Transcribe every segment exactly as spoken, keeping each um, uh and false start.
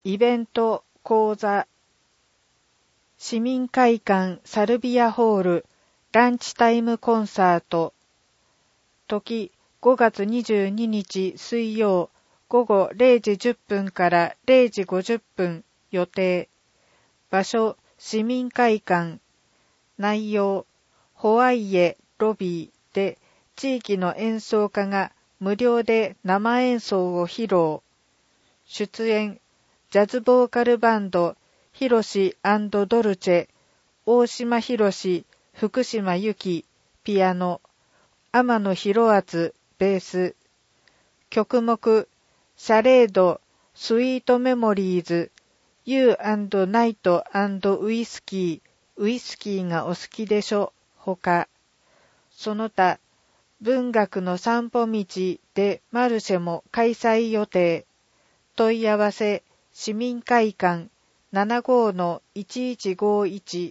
イベント講座市民会館サルビアホールランチタイムコンサート時ごがつにじゅうににち水曜午後れいじじゅっぷんかられいじごじゅっぷん予定場所市民会館内容ホワイエロビーで地域の演奏家が無料で生演奏を披露出演ジャズボーカルバンドヒロシ&ドルチェ大島博史福島由紀ピアノ天野博敦ベース曲目シャレードスイートメモリーズ You and Night and ウイスキーウイスキーがお好きでしょほかその他文学の散歩道でマルシェも開催予定問い合わせ市民会館 ななごのいちいちごいち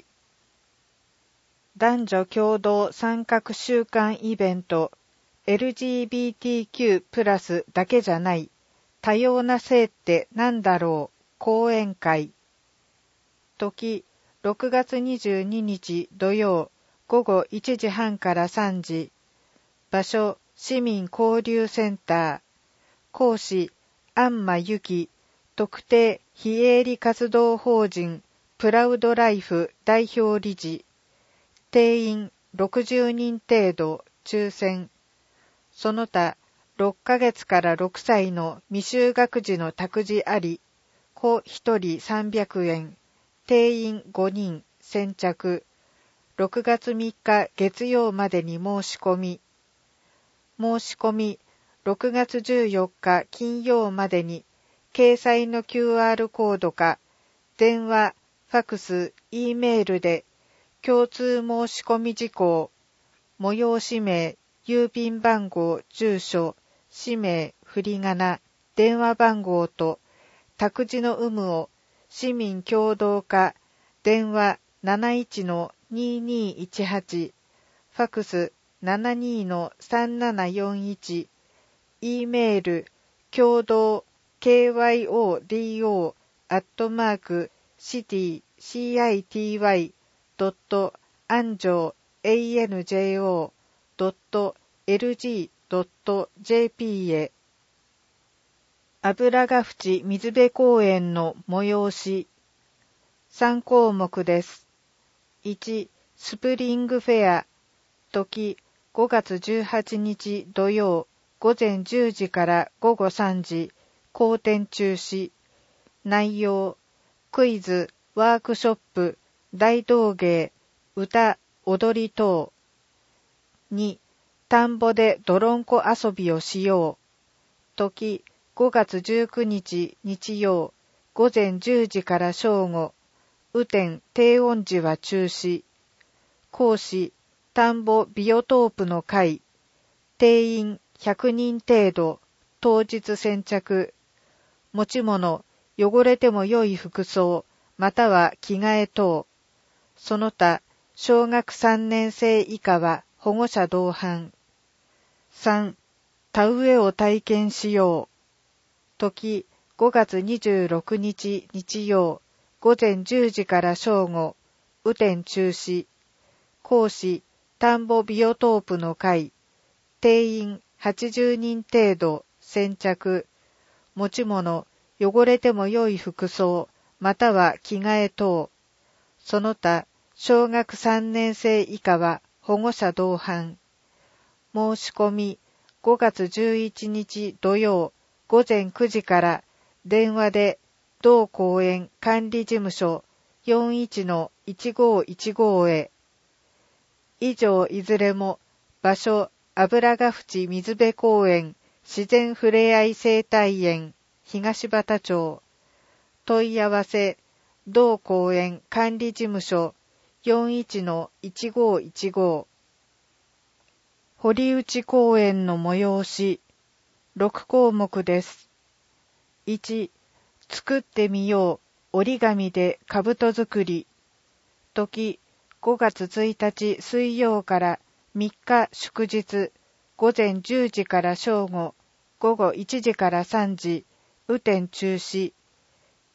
男女共同参画週間イベント エルジービーティーキュー プラスだけじゃない多様な性ってなんだろう講演会時ろくがつにじゅうににち土曜午後いちじはんからさんじ場所市民交流センター講師安間由紀特定非営利活動法人プラウドライフ代表理事定員ろくじゅうにん程度抽選その他ろっかげつからろくさいの未就学児の託児あり子ひとりさんびゃくえん定員ごにん先着ろくがつみっか月曜までに申し込み申し込みろくがつじゅうよっか金曜までに掲載の キューアール コードか電話、ファクス、E メールで共通申し込み事項催し名、郵便番号、住所、氏名、振り仮名、電話番号と託児の有無を市民共同課電話 なないちのににいちはち ファクス ななにのさんななよんいち E メール共同 ケーワイオーディーオー アットマーク シティ シーアイティーワイ ドット アンジョー アンジョー ドット エルジー ドット ジェーピー へ油ヶ淵水辺公園の催しさんこうもくです。いちスプリングフェア時ごがつじゅうはちにち土曜午前じゅうじから午後さんじ公展中止内容クイズワークショップ大道芸歌踊り等に田んぼで泥んこ遊びをしよう時ごがつじゅうくにち日曜午前じゅうじから正午雨天低温時は中止講師田んぼビオトープの会定員ひゃくにん程度当日先着持ち物汚れても良い服装または着替え等その他小学さんねん生以下は保護者同伴さん田植えを体験しよう時ごがつにじゅうろくにち日曜午前じゅうじから正午雨天中止講師田んぼビオトープの会定員はちじゅうにん程度先着持ち物汚れても良い服装または着替え等その他小学さんねん生以下は保護者同伴申し込みごがつじゅういちにち土曜午前くじから電話で同公園管理事務所 よんいちのいちごいちご へ以上いずれも場所油ヶ淵水辺公園自然ふれあい生態園東畑町問い合わせ同公園管理事務所 よんいちのいちごいちご 堀内公園の催しろくこうもくです。いち作ってみよう折り紙で兜作り時ごがつついたち水曜からみっか祝日午前じゅうじから正午午後いちじからさんじ雨天中止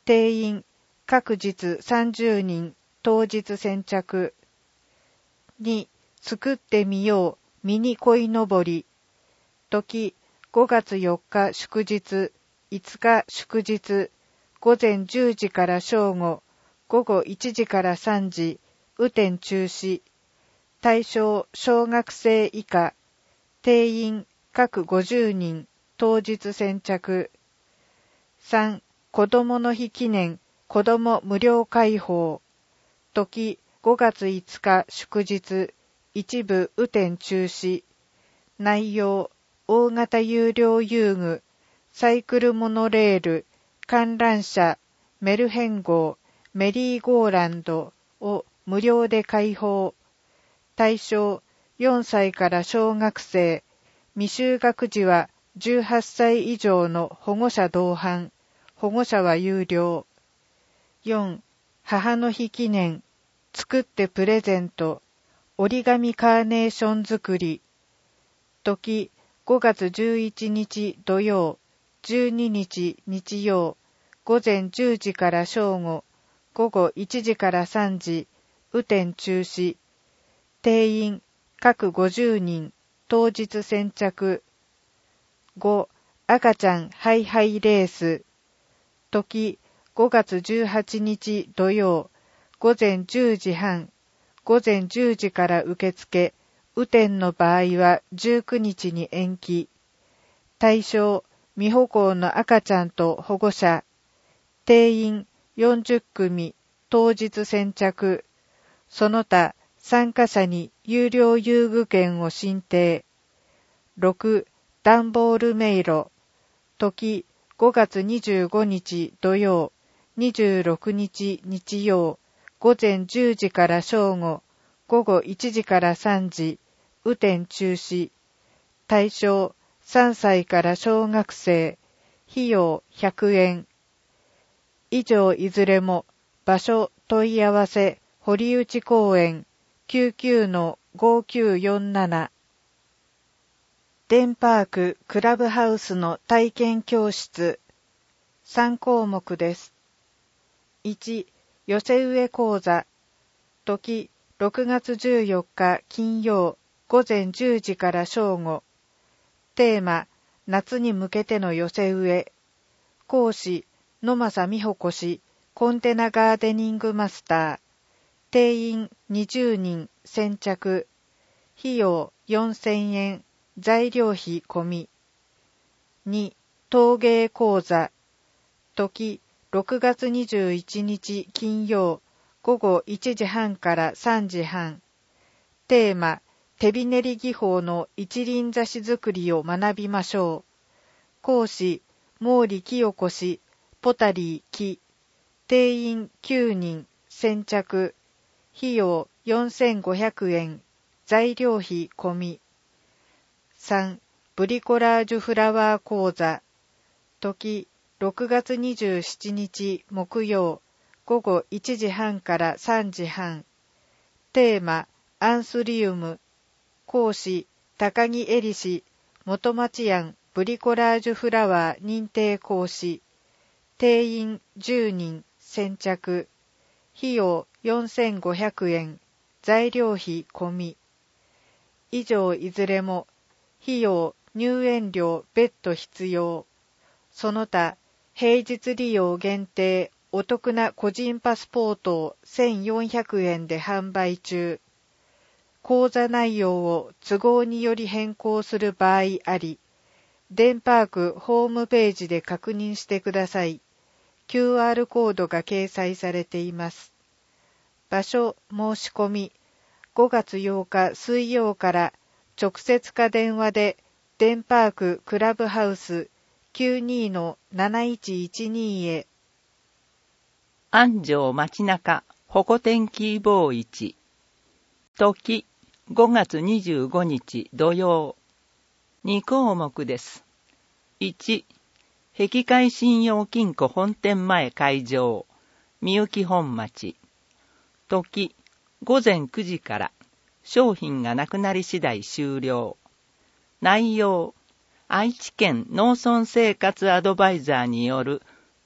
定員各日さんじゅうにん当日先着。に作ってみようミニ鯉のぼり。時ごがつよっか祝日、いつか祝日、午前じゅうじから正午、午後いちじからさんじ、雨天中止。対象小学生以下。定員各ごじゅうにん当日先着。さん子どもの日記念子ども無料開放。時ごがついつか祝日、一部雨天中止。内容大型有料遊具、サイクルモノレール、観覧車、メルヘン号、メリーゴーランドを無料で開放。対象よんさいから小学生、未就学児はじゅうはっさい以上の保護者同伴、保護者は有料。よん母の日記念、作ってプレゼント、折り紙カーネーション作り。時ごがつじゅういちにち土曜、じゅうににち日曜、午前じゅうじから正午、午後いちじからさんじ、雨天中止。定員各ごじゅうにん当日先着。ご赤ちゃんハイハイレース。時ごがつじゅうはちにち土曜、午前じゅうじはん、午前じゅうじから受付、雨天の場合はじゅうくにちに延期。対象未歩行の赤ちゃんと保護者。定員よんじゅっくみ当日先着。その他参加者に有料遊具券を申請。ろく段ボール迷路。時ごがつにじゅうごにち土曜、にじゅうろくにち日曜、午前じゅうじから正午、午後いちじからさんじ、雨天中止。対象さんさいから小学生。費用ひゃくえん。以上いずれも場所問い合わせ堀内公園 きゅうきゅうのごきゅうよんなな。デンパーククラブハウスの体験教室。さんこうもくです。いち寄せ植え講座。時ろくがつじゅうよっか金曜、午前じゅうじから正午。テーマ夏に向けての寄せ植え。講師野正美穂子氏、コンテナガーデニングマスター。定員にじゅうにん先着。費用よんせんえん、材料費込み。に陶芸講座。時ろくがつにじゅういちにち金曜、午後いちじはんからさんじはん。テーマ手びねり技法の一輪挿し作りを学びましょう。講師毛利清子氏、ポタリー木。定員きゅうにん先着。費用よんせんごひゃくえん、材料費込み。さんブリコラージュフラワー講座。時ろくがつにじゅうしちにち木曜、午後いちじはんからさんじはん。テーマアンスリウム。講師高木恵里氏、元町庵ブリコラージュフラワー認定講師。定員じゅうにん先着。費用よんせんごひゃくえん、材料費込み。以上いずれも費用入園料別途必要。その他平日利用限定お得な個人パスポートをせんよんひゃくえんで販売中。講座内容を都合により変更する場合あり、デンパークホームページで確認してください。キューアール コードが掲載されています。場所申し込み、ごがつようか水曜から直接か電話でデンパーククラブハウス きゅうにのなないちいちに へ。 安城街中ホコ天気ボーイチ。時ごがつにじゅうごにち土曜。にこうもくです。いち碧海信用金庫本店前会場、みゆき本町。時ごぜんくじから、商品がなくなり次第終了。内容愛知県農村生活アドバイザーによる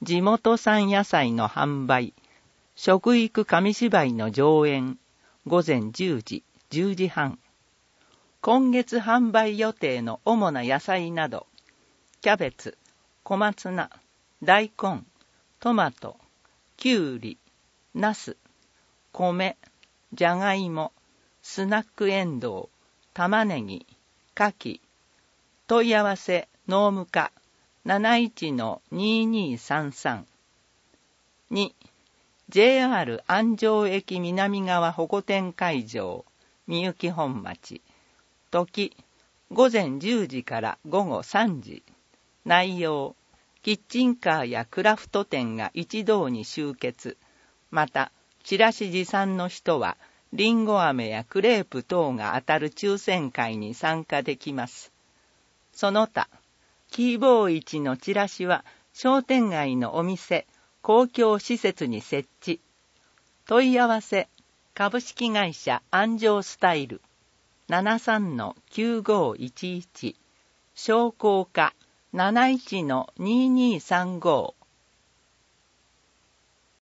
地元産野菜の販売、食育紙芝居の上演、午前じゅうじ、じゅうじはん。今月販売予定の主な野菜など、キャベツ、小松菜、大根、トマト、きゅうり、ナス、米、じゃがいも、スナックエンドウ、玉ねぎ、牡蠣。問い合わせ農務課 なないちのにーにーさんさん。に、ジェイアール 安城駅南側保護店会場、みゆき本町。時、午前じゅうじから午後さんじ。内容、キッチンカーやクラフト店が一堂に集結。また、チラシ持参の人は、リンゴ飴やクレープ等が当たる抽選会に参加できます。その他、キーボーイチのチラシは商店街のお店、公共施設に設置。問い合わせ、株式会社安城スタイル ななさんのきゅうごいちいち、商工課 なないちのにーにーさんご。